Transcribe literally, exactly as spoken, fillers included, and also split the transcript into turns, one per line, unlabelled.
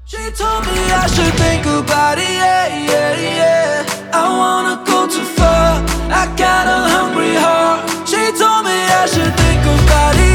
She told me I should think about it, yeah, yeah, yeah. I wanna go too far, I got a hungry heart. She told me I should think about it.